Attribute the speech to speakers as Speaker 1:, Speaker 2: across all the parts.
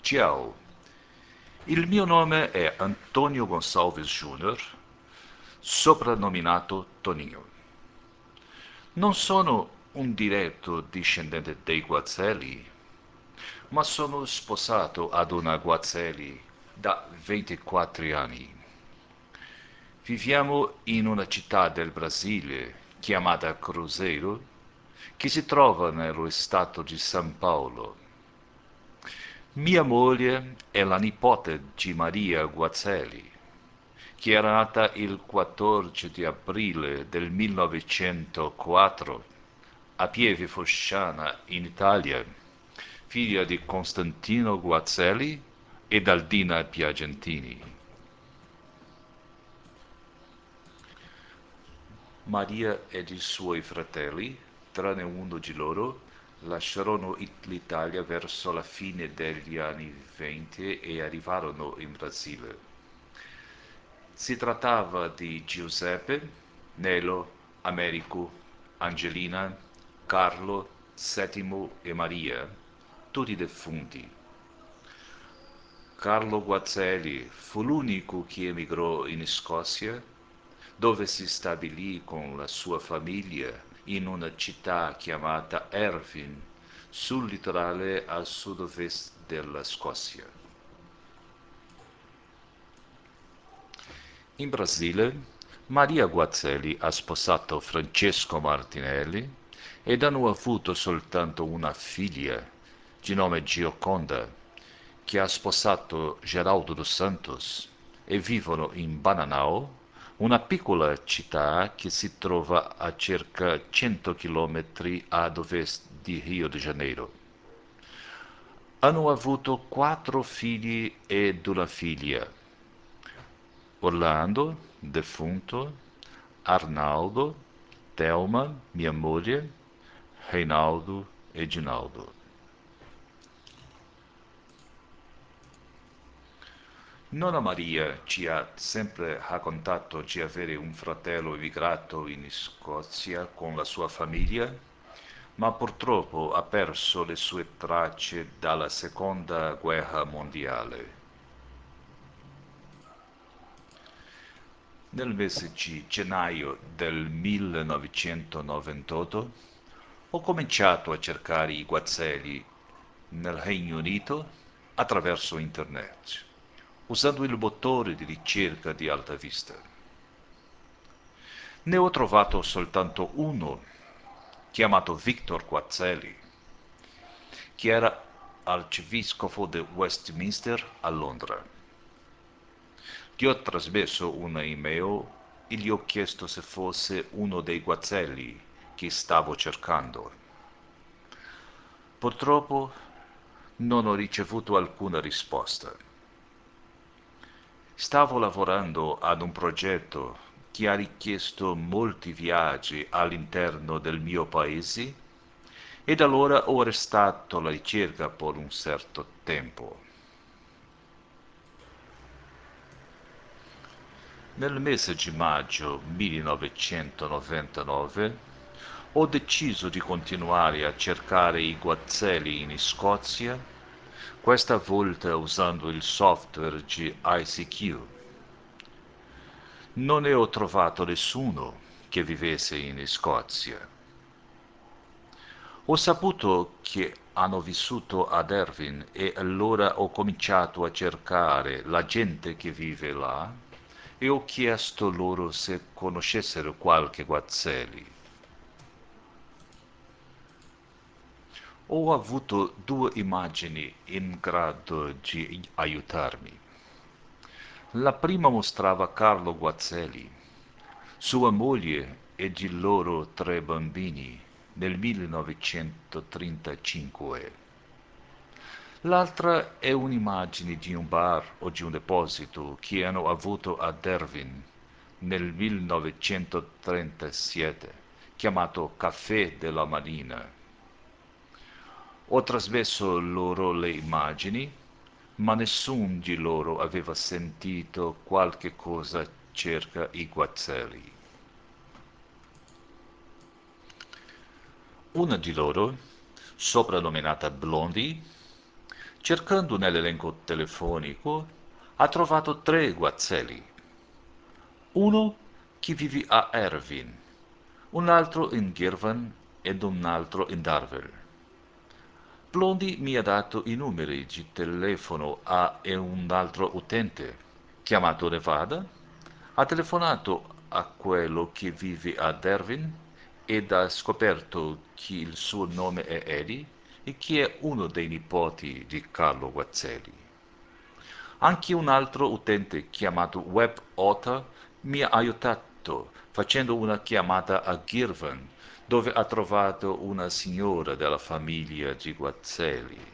Speaker 1: Ciao, il mio nome è Antonio Gonçalves Jr., soprannominato Tonino. Non sono un diretto discendente dei Guazzelli, ma sono sposato ad una Guazzelli da 24 anni. Viviamo in una città del Brasile chiamata Cruzeiro, che si trova nello stato di San Paolo. Mia moglie è la nipote di Maria Guazzelli, che era nata il 14 di aprile del 1904 a Pieve Fosciana, in Italia, figlia di Costantino Guazzelli e Daldina Piagentini. Maria ed i suoi fratelli, tranne uno di loro, lasciarono l'Italia verso la fine degli anni '20 e arrivarono in Brasile. Si trattava di Giuseppe, Nelo, Americo, Angelina, Carlo, Settimo e Maria, tutti defunti. Carlo Guazzelli fu l'unico che emigrò in Scozia, dove si stabilì con la sua famiglia in una città chiamata Ervin, sul litorale a sud-ovest della Scozia. In Brasile, Maria Guazzelli ha sposato Francesco Martinelli ed hanno avuto soltanto una figlia, di nome Gioconda, che ha sposato Geraldo dos Santos e vivono in Bananao, una piccola città che si trova a circa 100 km ad ovest di Rio de Janeiro. Hanno avuto 4 figli ed una figlia: Orlando, defunto, Arnaldo, Thelma, mia moglie, Reinaldo e Ginaldo. Nonna Maria ci ha sempre raccontato di avere un fratello emigrato in Scozia con la sua famiglia, ma purtroppo ha perso le sue tracce dalla seconda guerra mondiale. Nel mese di gennaio del 1998 ho cominciato a cercare i Guazzelli nel Regno Unito attraverso internet, usando il motore di ricerca di Alta Vista. Ne ho trovato soltanto uno, chiamato Victor Guazzelli, che era arcivescovo di Westminster a Londra. Gli ho trasmesso una email e gli ho chiesto se fosse uno dei Guazzelli che stavo cercando. Purtroppo non ho ricevuto alcuna risposta. Stavo lavorando ad un progetto che ha richiesto molti viaggi all'interno del mio paese ed allora ho restato alla ricerca per un certo tempo. Nel mese di maggio 1999 ho deciso di continuare a cercare i Guazzelli in Scozia, questa volta usando il software di ICQ. Non ne ho trovato nessuno che vivesse in Scozia. Ho saputo che hanno vissuto ad Ervin e allora ho cominciato a cercare la gente che vive là e ho chiesto loro se conoscessero qualche Guazzelli. Ho avuto 2 immagini in grado di aiutarmi. La prima mostrava Carlo Guazzelli, sua moglie ed i loro 3 bambini nel 1935. L'altra è un'immagine di un bar o di un deposito che hanno avuto a Dervin nel 1937, chiamato Caffè della Marina. Ho trasmesso loro le immagini, ma nessun di loro aveva sentito qualche cosa circa i Guazzelli. Una di loro, soprannominata Blondie, Cercando nell'elenco telefonico, ha trovato 3 Guazzelli. Uno che vive a Ervin, un altro in Girvan ed un altro in Darvel. Blondi mi ha dato i numeri di telefono a e un altro utente, chiamato Nevada, ha telefonato a quello che vive a Dervin ed ha scoperto che il suo nome è Eddie e che è uno dei nipoti di Carlo Guazzelli. Anche un altro utente chiamato Web Otter mi ha aiutato facendo una chiamata a Girvan, dove ha trovato una signora della famiglia di Guazzelli.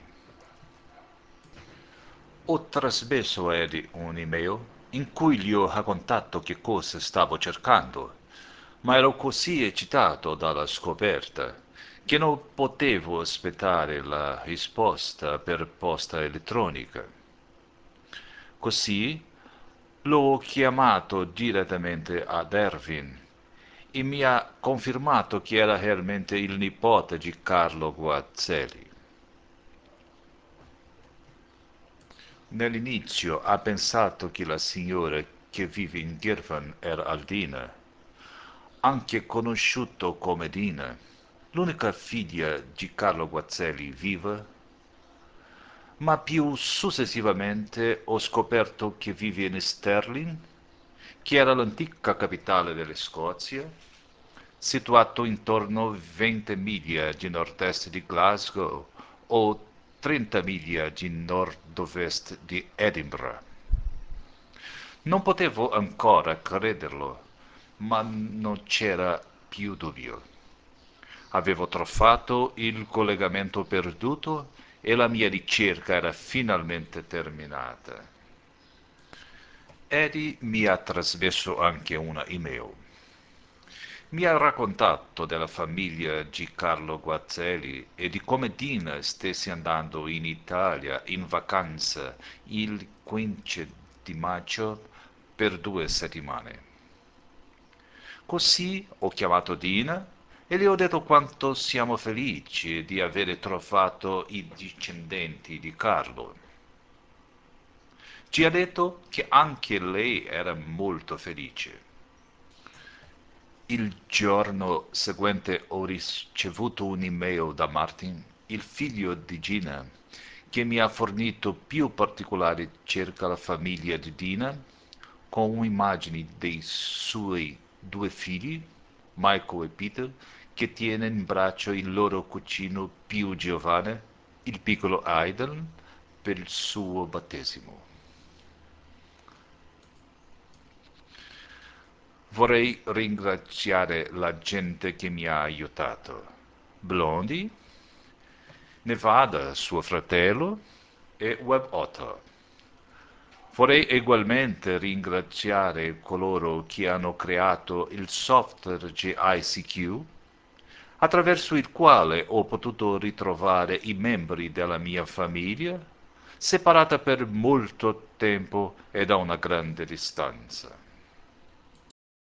Speaker 1: Ho trasmesso a Eddie un'email in cui gli ho raccontato che cosa stavo cercando, ma ero così eccitato dalla scoperta che non potevo aspettare la risposta per posta elettronica. Così l'ho chiamato direttamente ad Erwin e mi ha confermato che era realmente il nipote di Carlo Guazzelli. Nell'inizio ha pensato che la signora che vive in Girvan era Aldina, anche conosciuto come Dina, l'unica figlia di Carlo Guazzelli viva, ma più successivamente ho scoperto che vive in Stirling, che era l'antica capitale della Scozia, situato intorno a 20 miglia di nord-est di Glasgow o 30 miglia di nord-ovest di Edinburgh. Non potevo ancora crederlo, ma non c'era più dubbio. Avevo trovato il collegamento perduto e la mia ricerca era finalmente terminata. Eddie mi ha trasmesso anche una email. Mi ha raccontato della famiglia di Carlo Guazzelli e di come Dina stesse andando in Italia in vacanza il 15 di maggio per 2 settimane. Così ho chiamato Dina e le ho detto quanto siamo felici di avere trovato i discendenti di Carlo. Ci ha detto che anche lei era molto felice. Il giorno seguente ho ricevuto un'email da Martin, il figlio di Gina, che mi ha fornito più particolari circa la famiglia di Dina, con immagini dei suoi 2 figli, Michael e Peter, che tiene in braccio il loro cugino più giovane, il piccolo Aidan, per il suo battesimo. Vorrei ringraziare la gente che mi ha aiutato. Blondie, Nevada, suo fratello, e WebOtter. Vorrei ugualmente ringraziare coloro che hanno creato il software GICQ, attraverso il quale ho potuto ritrovare i membri della mia famiglia, separata per molto tempo e da una grande distanza.